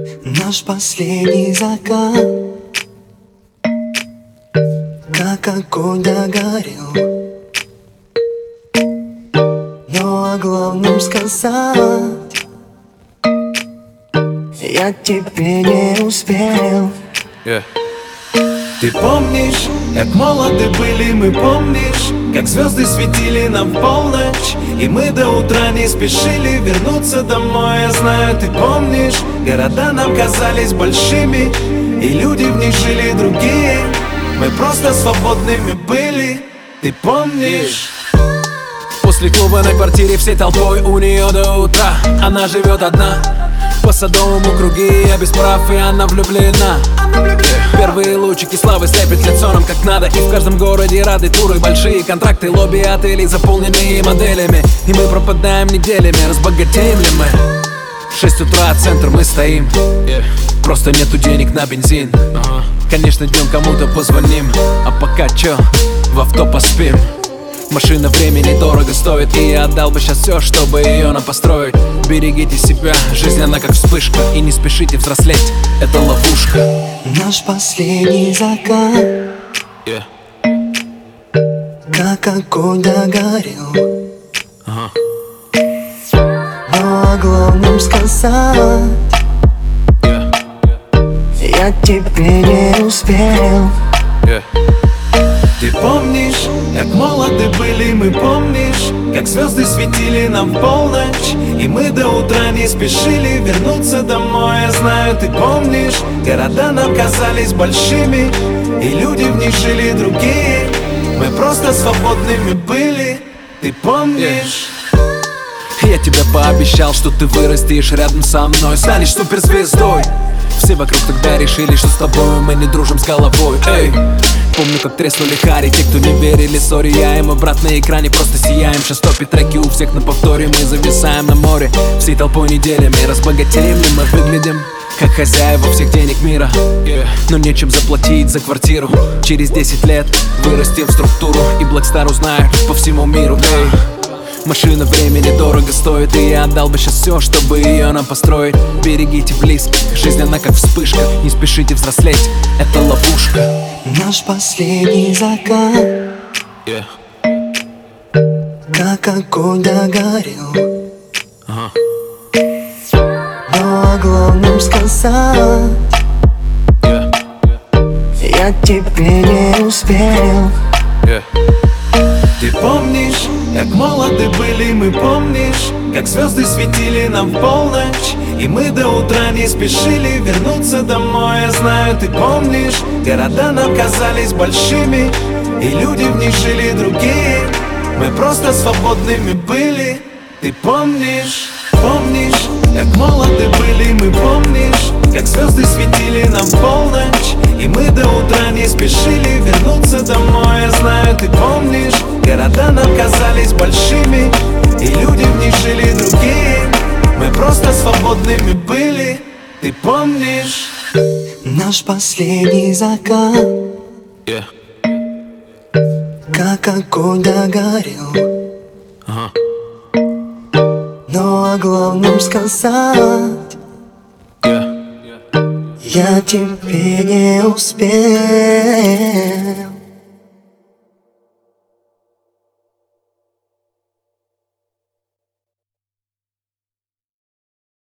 Наш последний закат, как огонь догорел. Но о главном сказать я тебе не успел. Ты помнишь, как молоды были мы, помнишь, как звезды светили нам в полночь, и мы до утра не спешили вернуться домой. Я знаю, ты помнишь, города нам казались большими, и люди в них жили другие. Мы просто свободными были, ты помнишь? После клуба на квартире всей толпой у нее до утра. Она живет одна, по Садовому круги, я без прав, и она влюблена. Первые лучики славы слепят лицо нам как надо. И в каждом городе рады туры, большие контракты, лобби отелей, заполненные моделями. И мы пропадаем неделями, разбогатеем ли мы? 6 утра, центр, мы стоим. Просто нету денег на бензин. Конечно, днем кому-то позвоним, а пока чё, в авто поспим. Машина времени дорого стоит, и я отдал бы сейчас все, чтобы ее нам построить. Берегите себя, жизнь она как вспышка, и не спешите взрослеть, это ловушка. Наш последний закат, как огонь догорел. Но о главном сказать я тебе не успел. Ты помнишь, как молоды были мы, помнишь, как звезды светили нам в полночь, и мы до утра не спешили вернуться домой. Я знаю, ты помнишь, города нам казались большими, и люди в них жили другие. Мы просто свободными были, ты помнишь? Я тебе пообещал, что ты вырастешь рядом со мной, станешь суперзвездой. Все вокруг тогда решили, что с тобой мы не дружим с головой. Эй, помню, как треснули хари, те, кто не верили, сори, я и мой брат на экране просто сияем. Сейчас топит треки у всех на повторе, мы зависаем на море всей толпой неделями. Разбогатеем ли мы, выглядим как хозяева всех денег мира, но нечем заплатить за квартиру. Через 10 лет вырастим в структуру, и Blackstar узнает по всему миру. Эй, машина времени дорого стоит, и я отдал бы сейчас все, чтобы ее нам построить. Берегите близких, жизнь она как вспышка, не спешите взрослеть, это ловушка. Наш последний закат, как огонь догорел. Но о главном сказать я тебе не успел. Ты помнишь, как молоды были мы, помнишь, как звезды светили нам в полночь, и мы до утра не спешили вернуться домой. Я знаю, ты помнишь, города нам казались большими, и люди в них жили другие. Мы просто свободными были, ты помнишь? Помнишь, как молоды были мы, помнишь, как звезды светили нам в полночь, и мы до утра не спешили вернуться домой. Я знаю, ты помнишь, города нам казались большими, и люди в них жили другие. Мы просто свободными были, ты помнишь? Наш последний закат, как огонь догорел. Но о главном сказать я тебе не успел.